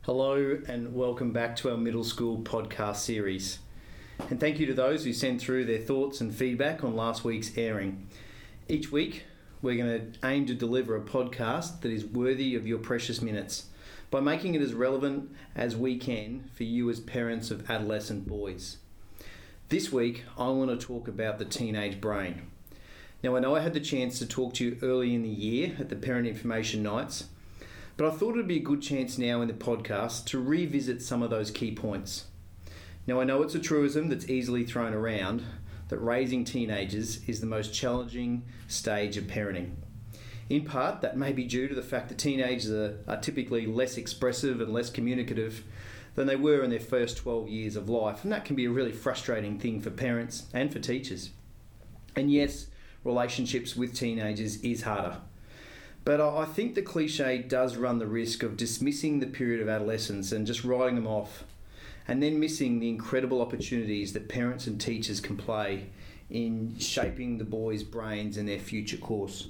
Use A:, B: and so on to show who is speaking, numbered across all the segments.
A: Hello and welcome back to our middle school podcast series. And thank you to those who sent through their thoughts and feedback on last week's airing. Each week, we're going to aim to deliver a podcast that is worthy of your precious minutes by making it as relevant as we can for you as parents of adolescent boys. This week, I want to talk about the teenage brain. Now, I know I had the chance to talk to you early in the year at the Parent Information Nights, but I thought it would be a good chance now in the podcast to revisit some of those key points. Now, I know it's a truism that's easily thrown around that raising teenagers is the most challenging stage of parenting. In part, that may be due to the fact that teenagers are typically less expressive and less communicative than they were in their first 12 years of life, and that can be a really frustrating thing for parents and for teachers. And yes, relationships with teenagers is harder. But I think the cliche does run the risk of dismissing the period of adolescence and just writing them off, and then missing the incredible opportunities that parents and teachers can play in shaping the boys' brains and their future course.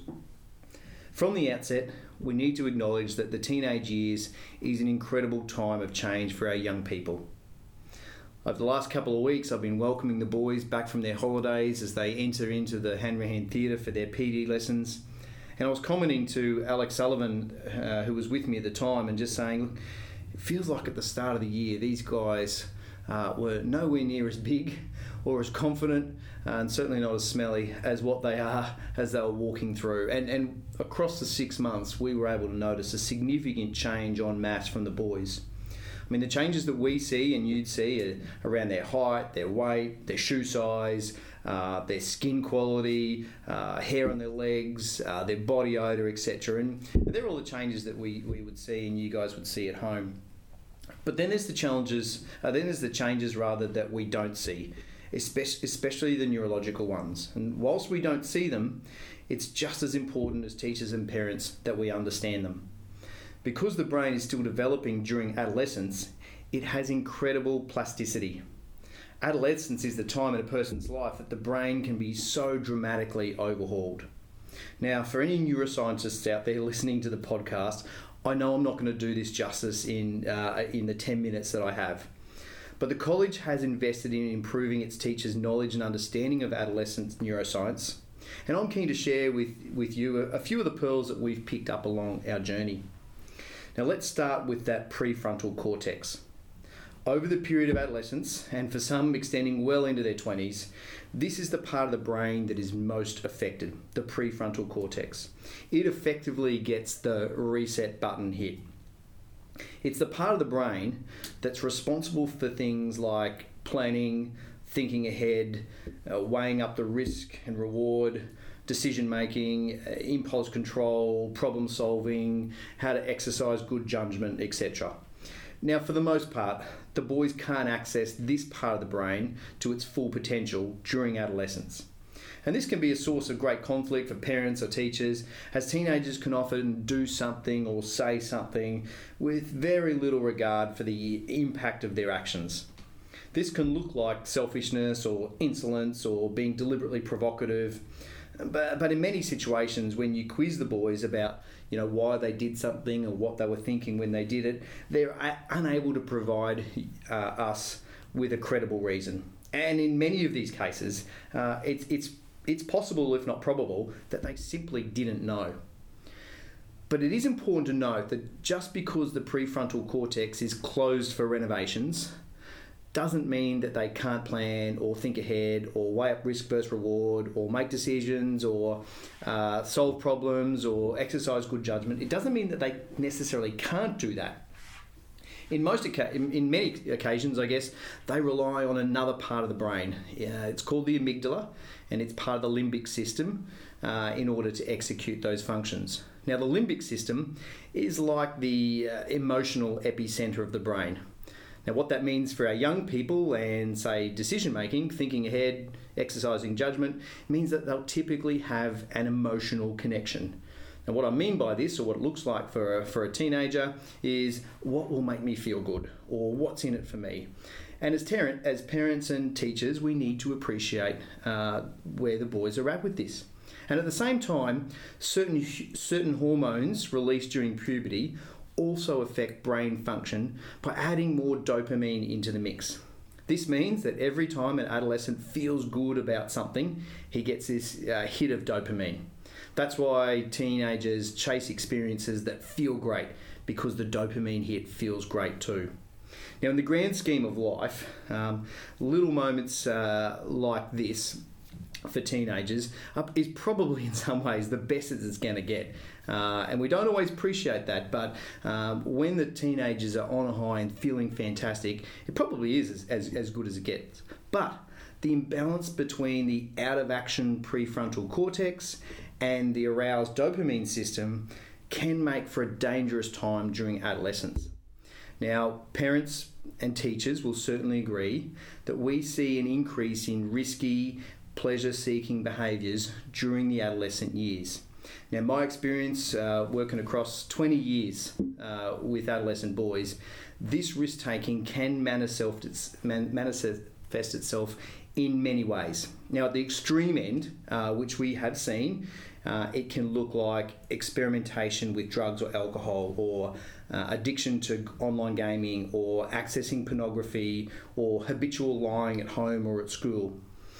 A: From the outset, we need to acknowledge that the teenage years is an incredible time of change for our young people. Over the last couple of weeks, I've been welcoming the boys back from their holidays as they enter into the Hanrahan Theatre for their PD lessons. And I was commenting to Alex Sullivan, who was with me at the time, and just saying, look, it feels like at the start of the year, these guys were nowhere near as big or as confident, and certainly not as smelly as what they are as they were walking through. And across the 6 months, we were able to notice a significant change en masse from the boys. I mean, the changes that we see and you'd see are around their height, their weight, their shoe size, their skin quality, hair on their legs, their body odour, etc. And they're all the changes that we would see and you guys would see at home. But then there's the changes that we don't see, especially the neurological ones. And whilst we don't see them, it's just as important as teachers and parents that we understand them. Because the brain is still developing during adolescence, it has incredible plasticity. Adolescence is the time in a person's life that the brain can be so dramatically overhauled. Now, for any neuroscientists out there listening to the podcast, I know I'm not going to do this justice in the 10 minutes that I have. But the college has invested in improving its teachers' knowledge and understanding of adolescent neuroscience. And I'm keen to share with you a few of the pearls that we've picked up along our journey. Now let's start with that prefrontal cortex. Over the period of adolescence, and for some extending well into their 20s, this is the part of the brain that is most affected, the prefrontal cortex. It effectively gets the reset button hit. It's the part of the brain that's responsible for things like planning, thinking ahead, weighing up the risk and reward, decision making, impulse control, problem solving, how to exercise good judgment, etc. Now, for the most part, the boys can't access this part of the brain to its full potential during adolescence. And this can be a source of great conflict for parents or teachers, as teenagers can often do something or say something with very little regard for the impact of their actions. This can look like selfishness or insolence or being deliberately provocative. But in many situations, when you quiz the boys about why they did something or what they were thinking when they did it, they're unable to provide us with a credible reason. And in many of these cases, it's possible, if not probable, that they simply didn't know. But it is important to note that just because the prefrontal cortex is closed for renovations doesn't mean that they can't plan or think ahead or weigh up risk versus reward or make decisions or solve problems or exercise good judgment. It doesn't mean that they necessarily can't do that. In many occasions, I guess, they rely on another part of the brain. It's called the amygdala, and it's part of the limbic system in order to execute those functions. Now, the limbic system is like the emotional epicenter of the brain. Now, what that means for our young people and, say, decision-making, thinking ahead, exercising judgment, means that they'll typically have an emotional connection. Now, what I mean by this, or what it looks like for a teenager, is what will make me feel good, or what's in it for me. And as parents and teachers, we need to appreciate where the boys are at with this. And at the same time, certain hormones released during puberty also affect brain function by adding more dopamine into the mix. This means that every time an adolescent feels good about something, he gets this hit of dopamine. That's why teenagers chase experiences that feel great, because the dopamine hit feels great too. Now, in the grand scheme of life, little moments like this for teenagers is probably in some ways the best that it's going to get. And we don't always appreciate that, but when the teenagers are on a high and feeling fantastic, it probably is as good as it gets. But the imbalance between the out-of-action prefrontal cortex and the aroused dopamine system can make for a dangerous time during adolescence. Now, parents and teachers will certainly agree that we see an increase in risky, pleasure-seeking behaviours during the adolescent years. Now, my experience working across 20 years with adolescent boys, this risk-taking can manifest itself in many ways. Now, at the extreme end, which we have seen, it can look like experimentation with drugs or alcohol, or addiction to online gaming, or accessing pornography, or habitual lying at home or at school.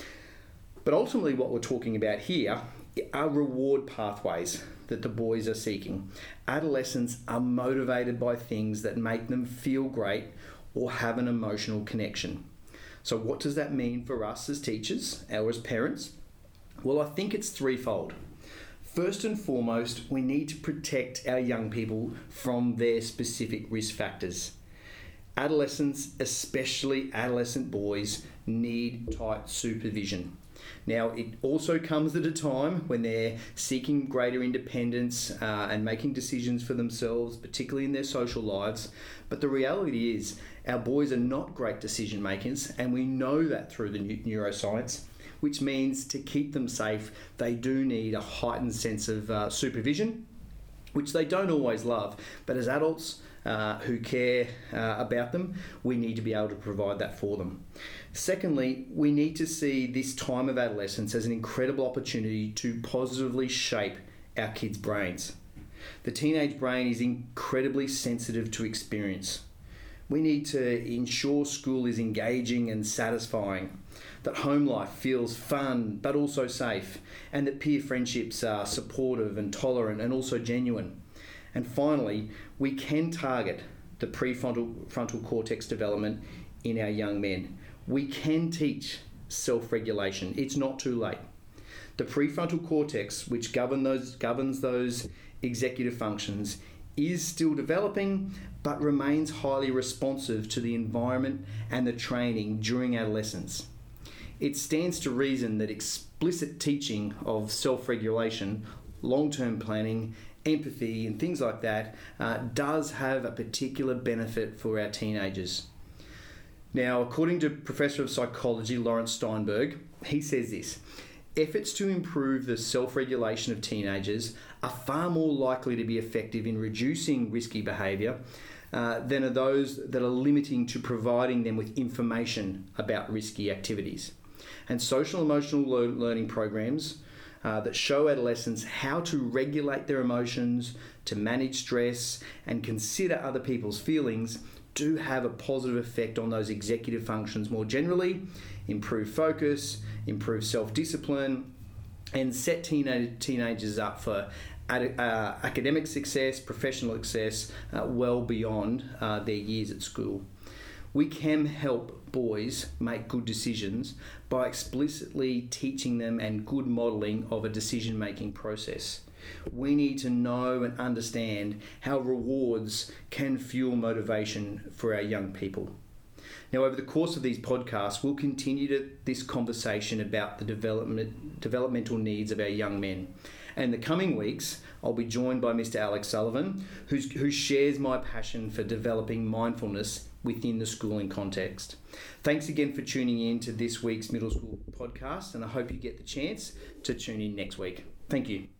A: But ultimately what we're talking about here are reward pathways that the boys are seeking. Adolescents are motivated by things that make them feel great or have an emotional connection. So what does that mean for us as teachers or as parents? Well, I think it's threefold. First and foremost, we need to protect our young people from their specific risk factors. Adolescents, especially adolescent boys, need tight supervision. Now, it also comes at a time when they're seeking greater independence and making decisions for themselves, particularly in their social lives. But the reality is, our boys are not great decision makers, and we know that through the neuroscience, which means to keep them safe, they do need a heightened sense of supervision, which they don't always love. But as adults who care about them, we need to be able to provide that for them. Secondly, we need to see this time of adolescence as an incredible opportunity to positively shape our kids' brains. The teenage brain is incredibly sensitive to experience. We need to ensure school is engaging and satisfying, that home life feels fun but also safe, and that peer friendships are supportive and tolerant and also genuine. And finally, we can target the prefrontal cortex development in our young men. We can teach self-regulation. It's not too late. The prefrontal cortex, which governs those executive functions, is still developing but remains highly responsive to the environment and the training during adolescence. It stands to reason that explicit teaching of self-regulation, long-term planning, empathy and things like that does have a particular benefit for our teenagers. Now, according to Professor of Psychology Lawrence Steinberg, he says this: efforts to improve the self-regulation of teenagers are far more likely to be effective in reducing risky behaviour than are those that are limiting to providing them with information about risky activities. And social emotional learning programs that show adolescents how to regulate their emotions, to manage stress, and consider other people's feelings do have a positive effect on those executive functions more generally, improve focus, improve self-discipline, and set teenagers up for academic success, professional success, well beyond their years at school. We can help boys make good decisions by explicitly teaching them and good modelling of a decision-making process. We need to know and understand how rewards can fuel motivation for our young people. Now, over the course of these podcasts, we'll continue this conversation about the developmental needs of our young men. And in the coming weeks, I'll be joined by Mr. Alex Sullivan, who shares my passion for developing mindfulness within the schooling context. Thanks again for tuning in to this week's Middle School podcast, and I hope you get the chance to tune in next week. Thank you.